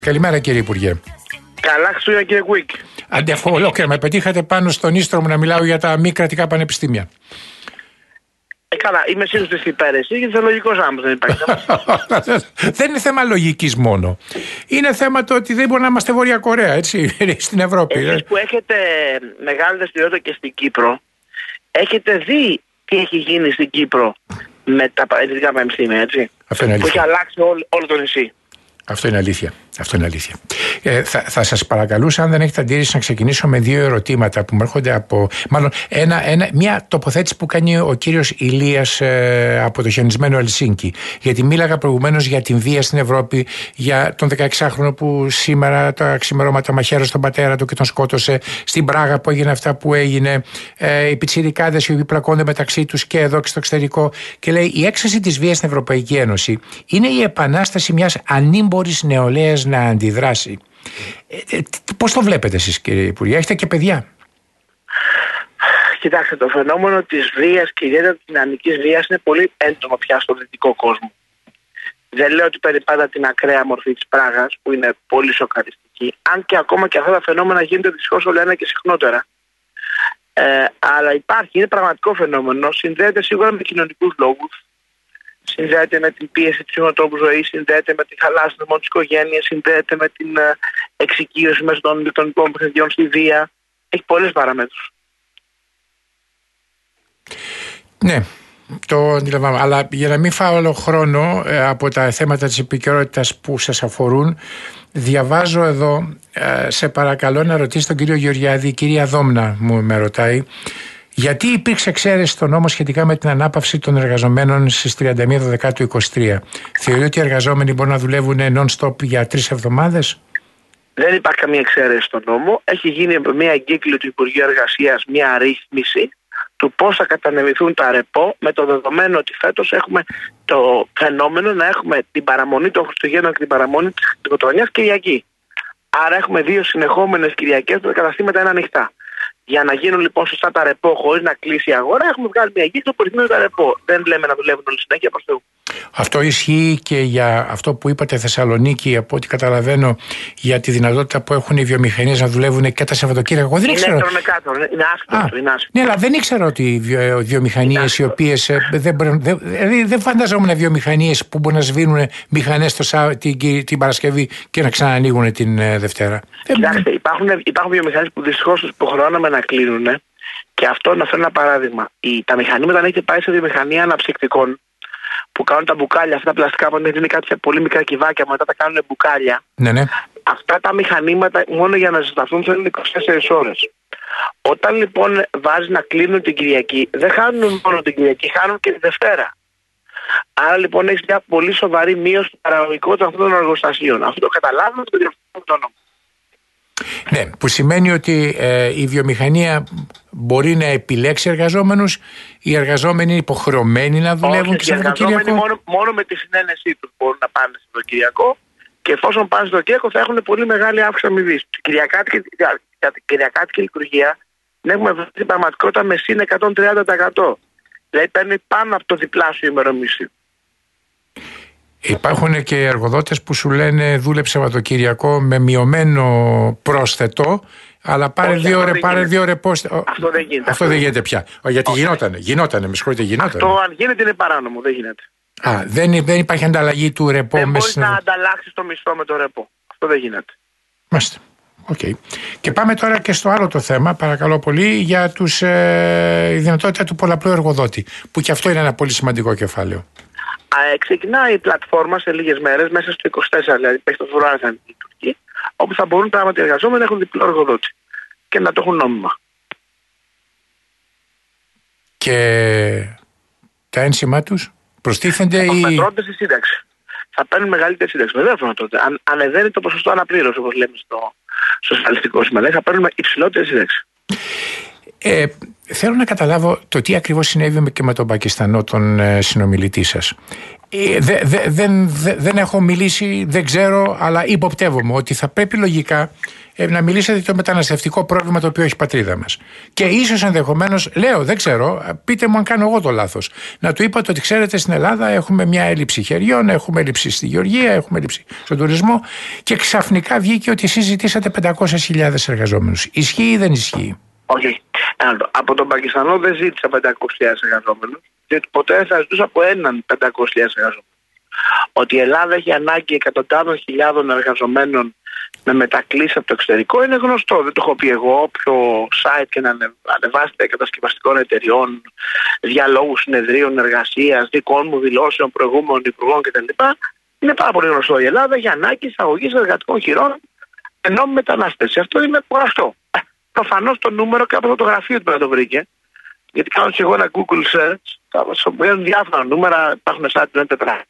Καλημέρα κύριε Υπουργέ. Καλά Χριστούγεννα κύριε Κουίκ. Άντε αφού ολόκληρα με πετύχατε πάνω στον ίστρο μου να μιλάω για τα μη κρατικά πανεπιστήμια. Καλά, είμαι σίγουρος ότι είστε υπέρ εσύ, γιατί είσαι λογικός άνθρωπος, δεν υπάρχει. Δεν είναι θέμα λογικής μόνο. Είναι θέμα το ότι δεν μπορεί να είμαστε Βόρεια Κορέα, έτσι, στην Ευρώπη. Εσείς που έχετε μεγάλη δραστηριότητα και στην Κύπρο, έχετε δει τι έχει γίνει στην Κύπρο με τα πανεπιστήμια πανεπιστήμια, έτσι. Αυτό είναι αλήθεια. Που έχει αλλάξει όλο το νησί. Αυτό είναι αλήθεια. Αυτό είναι αλήθεια. Θα σας παρακαλούσα, αν δεν έχετε αντίρρηση, να ξεκινήσω με δύο ερωτήματα που μου έρχονται από. Μάλλον, μια τοποθέτηση που κάνει ο κύριος Ηλίας από το χιονισμένο Ελσίνκι. Γιατί μίλαγα προηγουμένως για την βία στην Ευρώπη, για τον 16χρονο που σήμερα τα ξημερώματα μαχαίρωσε τον πατέρα του και τον σκότωσε. Στην Πράγα που έγινε αυτά που έγινε. Οι πιτσιρικάδες οι οποίοι πλακώνται μεταξύ τους και εδώ και στο εξωτερικό. Και λέει: η έξαρση της βίας στην Ευρωπαϊκή Ένωση είναι η επανάσταση μιας ανήμπορης νεολαίας να αντιδράσει. Πώς το βλέπετε εσείς κύριε Υπουργέ, έχετε και παιδιά? Κοιτάξτε, το φαινόμενο της βίας και ιδιαίτερα της δυναμικής βίας είναι πολύ έντονο πια στον δυτικό κόσμο. Δεν λέω ότι περιπάτα την ακραία μορφή της Πράγας που είναι πολύ σοκαριστική, αν και ακόμα και αυτά τα φαινόμενα γίνονται δυστυχώς όλο ένα και συχνότερα. Αλλά υπάρχει, είναι πραγματικό φαινόμενο, συνδέεται σίγουρα με κοινωνικούς λόγους. Συνδέεται με την πίεση του τρόπου ζωής, συνδέεται με τη χαλάση των της οικογένειας, συνδέεται με την εξοικείωση μέσω των ηλεκτρονικών παιχνιδιών στη βία. Έχει πολλές παραμέτρους. Ναι, το αντιλαμβάνομαι. Αλλά για να μην φάω όλο χρόνο από τα θέματα της επικαιρότητας που σας αφορούν, διαβάζω εδώ, σε παρακαλώ να ρωτήσει τον κύριο Γεωργιάδη, η κυρία Δόμνα με ρωτάει. Γιατί υπήρξε εξαίρεση στο νόμο σχετικά με την ανάπαυση των εργαζομένων στις 31 Δεκάτου 2023? Θεωρεί ότι οι εργαζόμενοι μπορούν να δουλεύουν non-stop για 3 εβδομάδες? Δεν υπάρχει καμία εξαίρεση στον νόμο. Έχει γίνει μια εγκύκλιο του Υπουργείου Εργασίας, μια ρύθμιση του πώς θα κατανεμηθούν τα ρεπό, με το δεδομένο ότι φέτος έχουμε το φαινόμενο να έχουμε την παραμονή των Χριστουγέννων και την παραμονή της Πρωτοχρονιάς Κυριακή. Άρα έχουμε 2 συνεχόμενες Κυριακές που τα καταστήματα είναι ανοιχτά. Για να γίνουν λοιπόν σωστά τα ρεπό χωρίς να κλείσει η αγορά, έχουμε βγάλει μια εγκύκλιο που ρυθμίζει τα ρεπό. Δεν λέμε να δουλεύουν όλοι συνέχεια προς Θεού. Αυτό ισχύει και για αυτό που είπατε Θεσσαλονίκη, από ό,τι καταλαβαίνω, για τη δυνατότητα που έχουν οι βιομηχανίες να δουλεύουν και τα Σαββατοκύριακα. Είναι άσχετο, είναι άσχετο. Ναι, αλλά δεν ήξερα ότι οι βιομηχανίες οι οποίες. Δεν φανταζόμουν βιομηχανίες που μπορούν να σβήνουν μηχανές την Παρασκευή και να ξανανοίγουν την Δευτέρα. Κοιτάξτε, υπάρχουν βιομηχανίες που δυστυχώς τους υποχρεώναμε να κλείνουν. Και αυτό να φέρω ένα παράδειγμα. Τα μηχανήματα, αν έχετε πάει σε βιομηχανία αναψυκτικών, που κάνουν τα μπουκάλια, αυτά τα πλαστικά που είναι κάτι πολύ μικρά κυβάκια, μετά τα κάνουν μπουκάλια. Ναι. Αυτά τα μηχανήματα μόνο για να ζεσταθούν θέλουν 24 ώρες. Όταν λοιπόν βάζει να κλείνουν την Κυριακή, δεν χάνουν μόνο την Κυριακή, χάνουν και τη Δευτέρα. Άρα λοιπόν έχει μια πολύ σοβαρή μείωση στην παραγωγικότητα αυτών των εργοστασίων. Αυτό το καταλάβουμε και το διευθύνουμε το όνομα. Ναι, που σημαίνει ότι η βιομηχανία μπορεί να επιλέξει εργαζόμενους, οι εργαζόμενοι είναι υποχρεωμένοι να δουλεύουν και Σαββατοκύριακο. Μόνο με τη συνένεσή τους μπορούν να πάνε στο Κυριακό, και εφόσον πάνε στο Κυριακό θα έχουν πολύ μεγάλη αύξηση αμοιβής. Για την Κυριακάτικη λειτουργία την έχουμε βρει στην πραγματικότητα με συν 130%. Δηλαδή παίρνει πάνω από το διπλάσιο ημερομίσιο. Υπάρχουν και εργοδότες που σου λένε δούλεψε Σαββατοκυριακό με μειωμένο πρόσθετο, αλλά πάρε 2 ώρες ρεπό. Αυτό δεν γίνεται πια. Γιατί γινότανε, με συγχωρείτε, γινότανε. Αυτό αν γίνεται είναι παράνομο, δεν γίνεται. Δεν υπάρχει ανταλλαγή του ρεπό. Δεν μπορείς να ανταλλάξεις το μισθό με το ρεπό. Αυτό δεν γίνεται. Μάλιστα. Okay. Και πάμε τώρα και στο άλλο το θέμα, παρακαλώ πολύ, για η δυνατότητα του πολλαπλού εργοδότη, που και αυτό είναι ένα πολύ σημαντικό κεφάλαιο. Ξεκινάει η πλατφόρμα σε λίγες μέρες, μέσα στο 24, δηλαδή πέχει το Φεβρουάριο θα λειτουργεί, όπου θα μπορούν πράγματι οι εργαζόμενοι να έχουν διπλό εργοδότη και να το έχουν νόμιμα. Και τα ένσημά τους προστίθενται ή... μετρώνται στη σύνταξη. Θα παίρνουν μεγαλύτερη σύνταξη. Βεβαίως τότε. Αν ανεβαίνει το ποσοστό αναπλήρωση, όπως λέμε στο σοσιαλιστικό σήμερα, θα παίρνουν υψηλότερη σύνταξη. Θέλω να καταλάβω το τι ακριβώς συνέβη και με τον Πακιστανό, τον συνομιλητή σας. Δεν έχω μιλήσει, δεν ξέρω, αλλά υποπτεύομαι ότι θα πρέπει λογικά να μιλήσετε για το μεταναστευτικό πρόβλημα το οποίο έχει η πατρίδα μας. Και ίσως ενδεχομένως, λέω, δεν ξέρω, πείτε μου αν κάνω εγώ το λάθος, να του είπατε ότι ξέρετε, στην Ελλάδα έχουμε μια έλλειψη χεριών, έχουμε έλλειψη στη γεωργία, έχουμε έλλειψη στον τουρισμό, και ξαφνικά βγήκε ότι εσείς ζητήσατε 500.000 εργαζόμενους. Ισχύει ή δεν ισχύει? Όχι. Από τον Πακιστανό δεν ζήτησα 500.000 εργαζόμενους, διότι ποτέ θα ζητούσα από έναν 500.000 εργαζόμενους. Ότι η Ελλάδα έχει ανάγκη εκατοντάδων χιλιάδων εργαζομένων με μετακλήσεις από το εξωτερικό είναι γνωστό. Δεν το έχω πει εγώ. Όποιο site και να ανεβάσετε κατασκευαστικών εταιριών, διαλόγους συνεδρίων εργασίας, δικών μου δηλώσεων, προηγούμενων υπουργών κτλ. Είναι πάρα πολύ γνωστό. Η Ελλάδα έχει ανάγκη εισαγωγής εργατικών χειρών ενώ μετανάστευση. Αυτό είναι γνωστό. Προφανώς το νούμερο και από το γραφείο του να το βρήκε. Γιατί κάνω και εγώ ένα Google search, θα σου βγαίνουν διάφορα νούμερα. Υπάρχουν site που είναι 400,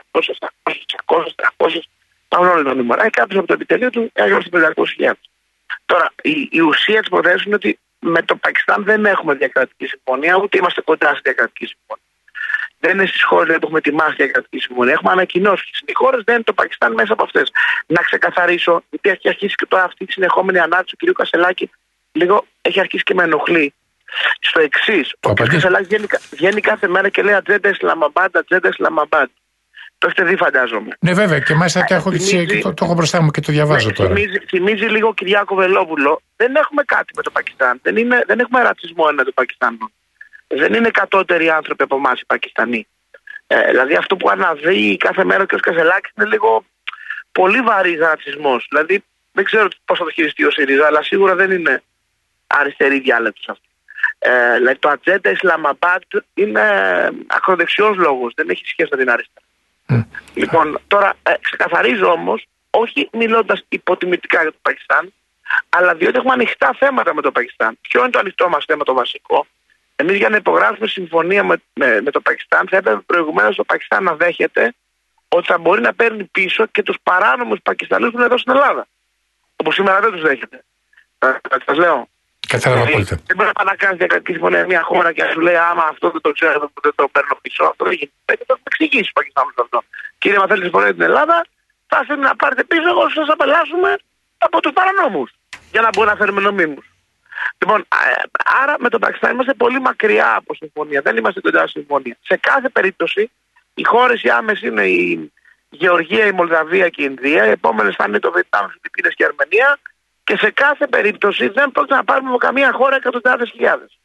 600, 300. Υπάρχουν όλα τα νούμερα. Κάποιος από το επιτελείο του έγραψε 500.000. Τώρα, η ουσία της υποθέσεως είναι ότι με το Πακιστάν δεν έχουμε διακρατική συμφωνία, ούτε είμαστε κοντά στη διακρατική συμφωνία. Δεν είναι στις χώρες που έχουμε ετοιμάσει διακρατική συμφωνία. Έχουμε ανακοινώσει. Οι χώρες δεν είναι το Πακιστάν μέσα από αυτές. Να ξεκαθαρίσω, γιατί έχει αρχίσει και τώρα αυτή η συνεχόμενη ανάρτηση του κ. Κασελάκη, λίγο έχει αρχίσει και με ενοχλεί. Στο εξής, ο κ. Κασελάκη βγαίνει κάθε μέρα και λέει ατζέντα Ισλαμαμπάντ, ατζέντα Ισλαμαμπάντ. Το έχετε δει, φαντάζομαι. Ναι, βέβαια, και μάλιστα το έχω μπροστά μου και το διαβάζω τώρα. Θυμίζει λίγο Κυριάκο Βελόπουλο. Δεν έχουμε κάτι με το Πακιστάν. Δεν έχουμε ρατσισμό με το Πακιστάν. Δεν είναι κατώτεροι άνθρωποι από εμάς οι Πακιστανοί. Δηλαδή αυτό που αναδύει κάθε μέρα ο κ. Κασελάκης είναι λίγο πολύ βαρύς ρατσισμός. Δηλαδή δεν ξέρω πώς θα το χειριστεί ο ΣΥΡΙΖΑ, αλλά σίγουρα δεν είναι αριστερή διάλεκτος αυτό. Δηλαδή το ατζέντα Ισλαμαμπάντ είναι ακροδεξιός λόγος, δεν έχει σχέση με την αριστερά. Λοιπόν, τώρα ξεκαθαρίζω όμως, όχι μιλώντας υποτιμητικά για το Πακιστάν, αλλά διότι έχουμε ανοιχτά θέματα με το Πακιστάν. Ποιο είναι το ανοιχτό μας θέμα το βασικό? Εμείς για να υπογράψουμε συμφωνία με το Πακιστάν θα έπρεπε προηγουμένως το Πακιστάν να δέχεται ότι θα μπορεί να παίρνει πίσω και τους παράνομους Πακιστανούς που είναι εδώ στην Ελλάδα. Όπως σήμερα δεν τους δέχεται. Σας λέω. Κατάλαβα απόλυτα. Δεν μπορεί να κάνει διακρατική συμφωνία μια χώρα και να σου λέει άμα αυτό δεν το ξέρω, δεν το παίρνω πίσω. Αυτό δεν γίνεται. Πρέπει να το εξηγήσει στους Πακιστανούς αυτό. Κύριε, μα θέλετε συμφωνία την Ελλάδα, θα θέλει να πάρετε πίσω, εγώ σας απελάσουμε από τους παρανόμους. Για να μπορούμε να φέρουμε νομίμους. Λοιπόν, άρα με το Πακιστάν είμαστε πολύ μακριά από συμφωνία. Δεν είμαστε κοντά στη συμφωνία. Σε κάθε περίπτωση, οι χώρες οι άμεσες είναι η Γεωργία, η Μολδαβία και η Ινδία. Οι επόμενες θα είναι το Βιετνάμ, οι Φιλιππίνες και η Αρμενία. Και σε κάθε περίπτωση δεν πρόκειται να πάρουμε από καμία χώρα εκατοντάδες χιλιάδες.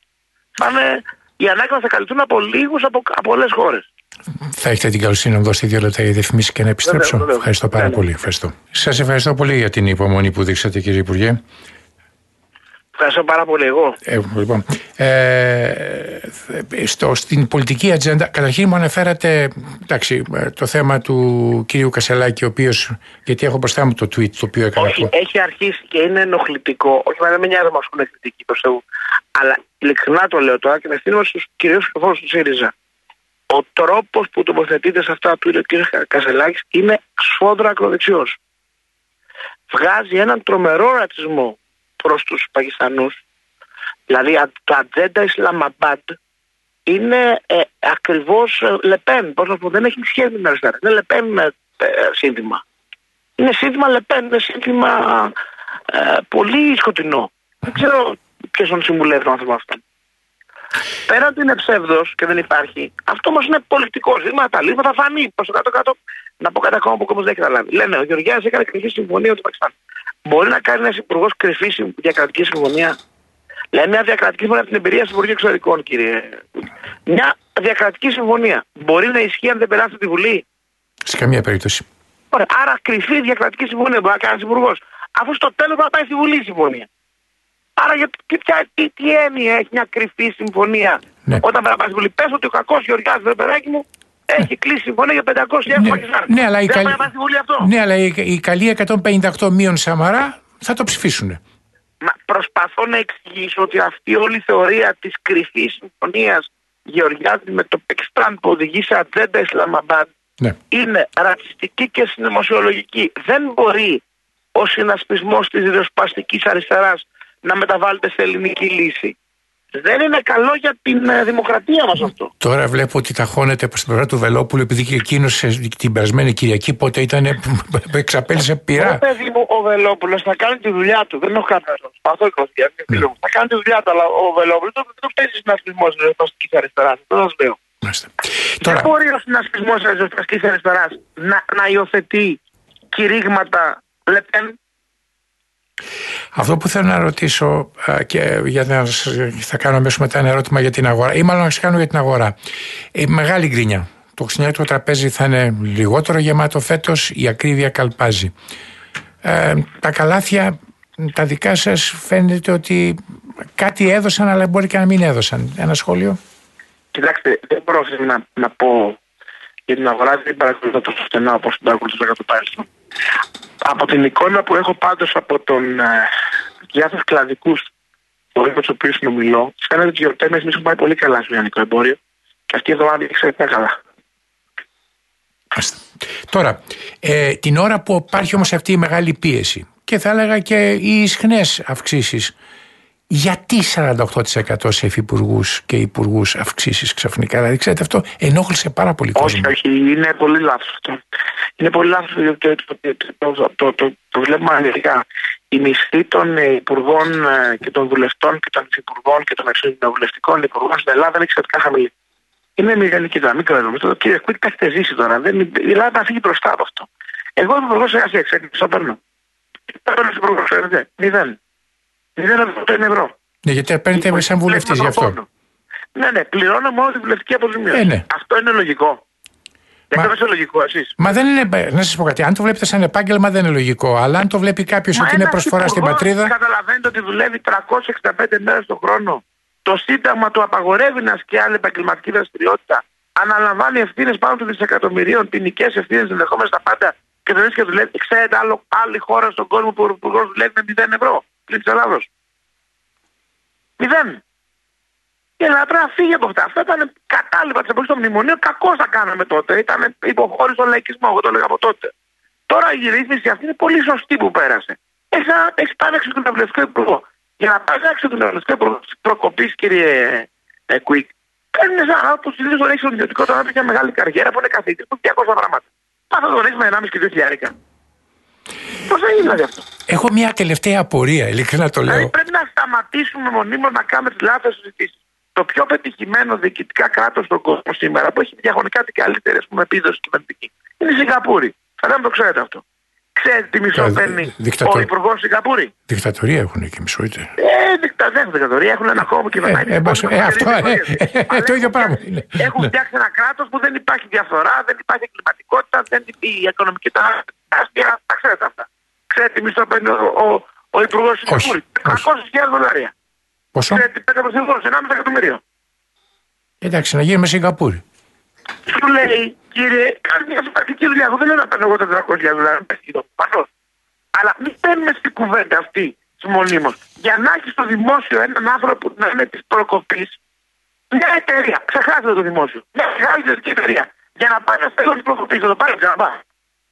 Οι ανάγκες θα καλυφθούν από λίγους από πολλές χώρες. Θα έχετε την καλοσύνη να μου δώσετε 2 λεπτά για διαφημίσεις και να επιστρέψω. Βέβαια. Ευχαριστώ πάρα πολύ. Ευχαριστώ. Σας ευχαριστώ πολύ για την υπομονή που δείξατε, κύριε Υπουργέ. Ευχαριστώ πάρα πολύ εγώ. Λοιπόν, στην πολιτική ατζέντα, καταρχήν μου αναφέρατε το θέμα του κύριου Κασελάκη, ο οποίος, γιατί έχω μπροστά μου το tweet το οποίο έκανα. Όχι, έχει αρχίσει και είναι ενοχλητικό. Όχι, δεν με νοιάζει να μας πούνε κριτική προς Θεού. Αλλά ειλικρινά το λέω τώρα και με στείλω κυρίως στους προφόρους του ΣΥΡΙΖΑ. Ο τρόπος που τοποθετείται σε αυτά του κ. Κασελάκης είναι σφόδρα ακροδεξιός. Βγάζει έναν τρομερό ρατσισμό προς τους Πακιστανούς. Δηλαδή το ατζέντα Ισλαμαμπάντ είναι ακριβώς Λεπέν. Πώς να πω, δεν έχει σχέση με την αριστερά. Είναι Λεπέν σύνθημα. Είναι σύνθημα Λεπέν, είναι σύνθημα πολύ σκοτεινό. Δεν ξέρω ποιος τον συμβουλεύει τον άνθρωπο αυτό. Πέρα ότι είναι ψεύδος και δεν υπάρχει, αυτό όμως είναι πολιτικό ζήτημα. Τα λύματα θα φανεί προς το κάτω-κάτω. Να πω κάτι ακόμα που όμως δεν έχει καταλάβει. Λένε ο Γεωργιάδης έκανε κρυφή συμφωνία με το Πακιστάν. Μπορεί να κάνει ένας υπουργός κρυφή διακρατική συμφωνία? Λέει μια διακρατική συμφωνία από την εμπειρία του Υπουργείου Εξωτερικών, κύριε. Μια διακρατική συμφωνία μπορεί να ισχύει αν δεν περάσει τη Βουλή? Σε καμία περίπτωση. Ωραία. Άρα κρυφή διακρατική συμφωνία μπορεί να κάνει ένας υπουργός, αφού στο τέλος θα πάει στη Βουλή η συμφωνία. Άρα τι έννοια έχει μια κρυφή συμφωνία? Ναι. Όταν θα πάει στη Βουλή, πες ότι ο κακός Γεωργιάδης, το παιδάκι μου, έχει κλείσει συμφωνία για 500.000 Πακιστάν. Ναι, αλλά οι καλοί 158 μείον Σαμαρά θα το ψηφίσουν. Μα προσπαθώ να εξηγήσω ότι αυτή όλη η θεωρία της κρυφής συμφωνίας Γεωργιάδη με το Πακιστάν που οδηγεί σε ατζέντα Ισλαμαμπάντ είναι ρατσιστική και συνωμοσιολογική. Δεν μπορεί ο συνασπισμός της ριζοσπαστικής αριστεράς να μεταβάλλεται σε ελληνική λύση. Δεν είναι καλό για την δημοκρατία μας αυτό. Τώρα βλέπω ότι ταχώνεται προς την πλευρά του Βελόπουλου, επειδή και εκείνος την περασμένη Κυριακή πότε ήταν, εξαπέλυσε πειρά. Παιδί μου, ο Βελόπουλος θα κάνει τη δουλειά του. Δεν έχω κανένα. Θα κάνει τη δουλειά του, αλλά ο Βελόπουλος δεν παίζει συνασπισμός ριζοσπαστικής αριστεράς. Αυτό σας λέω. Δεν μπορεί ο συνασπισμός ριζοσπαστικής αριστεράς να υιοθετεί κηρύγματα Λεπέν. Αυτό που θέλω να ρωτήσω, και θα κάνω αμέσως μετά ένα ερώτημα για την αγορά, ή μάλλον να σας κάνω για την αγορά. Η μεγάλη γκρίνια. Το χριστουγεννιάτικο τραπέζι θα είναι λιγότερο γεμάτο φέτος, η ακρίβεια καλπάζει. Τα καλάθια, τα δικά σας, φαίνεται ότι κάτι έδωσαν, αλλά μπορεί και να μην έδωσαν. Ένα σχόλιο. Κοιτάξτε, δεν μπορώ να πω για την αγορά, δεν παρακολουθώ τόσο στενά όπως την παρακολουθώ για το παρελθόν. Από την εικόνα που έχω πάντως από τον διάφορους κλαδικούς με τους οποίους συνομιλώ, φαίνεται ότι οι γιορτές μας έχουν πάει πολύ καλά στο λιανικό εμπόριο και αυτή η εβδομάδα είναι εξαιρετικά καλά. Τώρα, την ώρα που υπάρχει όμως αυτή η μεγάλη πίεση και θα έλεγα και οι ισχνές αυξήσεις, γιατί 48% σε υφυπουργούς και υπουργούς αυξήσεις ξαφνικά? Δηλαδή, ξέρετε, αυτό ενόχλησε πάρα πολύ κόσμο. Όχι, είναι πολύ λάθος αυτό. Είναι πολύ λάθος γιατί το βλέπουμε αναλυτικά. Οι μισθοί των υπουργών και των βουλευτών και των υφυπουργών και των εξωτερικών υπουργών στην Ελλάδα είναι εξαιρετικά χαμηλή. Είναι μηδενική τώρα, μην κοροϊδεύουμε. Κύριε Κουίτ, τα έχετε ζήσει τώρα. Η Ελλάδα θα φύγει μπροστά από αυτό. Εγώ είμαι υπουργός εργασίας, το παίρνω. Τα παίρνω υπουργός, ξέρετε. 0 ευρώ. Ναι, γιατί παίρνετε σαν βουλευτής γι' αυτό. Ναι, πληρώνω μόνο τη βουλευτική αποζημίωση. Ναι. Αυτό είναι λογικό. Δεν είναι λογικό, εσείς. Μα δεν είναι. Να σας πω κάτι. Αν το βλέπετε σαν επάγγελμα, δεν είναι λογικό. Αλλά αν το βλέπει κάποιος ότι είναι προσφορά στην πατρίδα. Καταλαβαίνετε ότι δουλεύει 365 μέρες το χρόνο. Το Σύνταγμα του απαγορεύει να ασκεί άλλη επαγγελματική δραστηριότητα. Αναλαμβάνει ευθύνες πάνω των δισεκατομμυρίων, ποινικές ευθύνες ενδεχόμενες τα πάντα. Και δεν και δουλεύει. Ξέρετε άλλη χώρα στον κόσμο που ο υπουργός δουλεύει με 0 ευρώ πλην της Ελλάδος. 0. Η Ελλάδα πρέπει να φύγει από αυτά. Αυτά ήταν κατάλοιπα της εποχής των μνημονίων. Κακώς τα κάναμε τότε. Ήταν υποχώρηση στον λαϊκισμό. Εγώ το έλεγα από τότε. Τώρα η ρύθμιση αυτή είναι πολύ σωστή που πέρασε. Έχει πάει έξω τον κοινοβουλευτικό υπουργό. Για να πάει έξω τον κοινοβουλευτικό υπουργό τη προκοπή, κύριε Κουίκ, παίρνει έναν άνθρωπο που συνήθως τον έχει στον ιδιωτικό τομέα που έχει μια μεγάλη καριέρα, που είναι καθηγητής, που έχει 200 πράγματα. Θα τον έχει με 1,5 και 2.000. Πώς θα γίνει δηλαδή αυτό? Έχω μια τελευταία απορία, ειλικρινά το λέω. Δηλαδή πρέπει να σταματήσουμε μονίμως να κάνουμε τις λάθος συζητήσεις. Το πιο πετυχημένο διοικητικά κράτος στον κόσμο σήμερα, που έχει διαχρονικά την καλύτερη επίδοση κυβερνητική, είναι η Σιγκαπούρη. Θα το ξέρετε αυτό. Ξέρετε τι μισό παίρνει ο υπουργός Σιγκαπούρη? Δικτατορία έχουν εκεί μισό, είτε. Δεν έχουν δικτατορία, έχουν ένα κόμμα κυβερνάει. Αυτό το ίδιο πράγμα είναι. Έχουν φτιάξει ένα κράτος που δεν υπάρχει διαφθορά, δεν υπάρχει εγκληματικότητα, δεν υπάρχει η οικονομική τεράστια. Τα ξέρετε αυτά. Ξέρετε τι μισό παίρνει ο υπουργός Σιγκαπούρη? $300.000. Πόσο? Ξέρετε τι παίρνει ο υπουργός? 1,5 εκατομμύριο. Εντάξει, να γίνουμε Σιγκαπούρη. Σου λέει, κύριε, κάνει μια σημαντική δουλειά. Εγώ δεν λέω να παίρνω εγώ τα $300.000. Αλλά μην παίρνουμε στην κουβέντα αυτή μονίμως. Για να έχει στο δημόσιο έναν άνθρωπο που να είναι τη προκοπή, μια εταιρεία. Ξεχάστε το δημόσιο. Μια μεγάλη ιδιωτική εταιρεία. Για να πάει να στέλνει την προκοπή, θα το πάρει ξαναπά.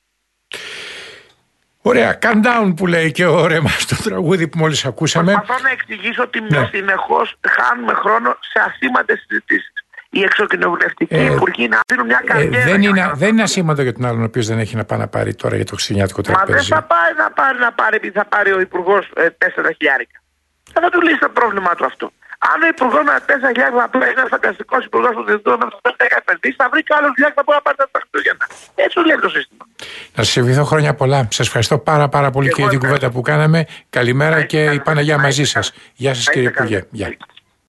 Ωραία, countdown που λέει και ο Ρέμας στο τραγούδι που μόλις ακούσαμε. Προσπαθώ να εξηγήσω ότι συνεχώς χάνουμε χρόνο σε ασήμαντες συζητήσεις. Οι εξοκοινοβουλευτικοί υπουργοί να δίνουν μια καριέρα. Δεν είναι ασήμαντο για τον άλλον ο οποίος δεν έχει να πάει να πάρει τώρα για το χριστουγεννιάτικο τραπέζι. Μα δεν θα πάει να πάρει επειδή θα πάρει ο υπουργός 4.000. Θα του λύσει το πρόβλημά του αυτό. Αν ο υπουργός με 4.000 θα πει ένα φανταστικός υπουργός που δεν με 10 επενδύσεις, θα βρει και άλλος 2.000 που μπορεί να πάρει τα Χριστούγεννα. Έτσι λέει το σύστημα. Να σας ευχηθώ χρόνια πολλά. Σας ευχαριστώ πάρα πολύ για την κουβέντα που κάναμε. Καλημέρα και η Παναγιά μαζί σας. Γεια σας κύριε Υπουργέ.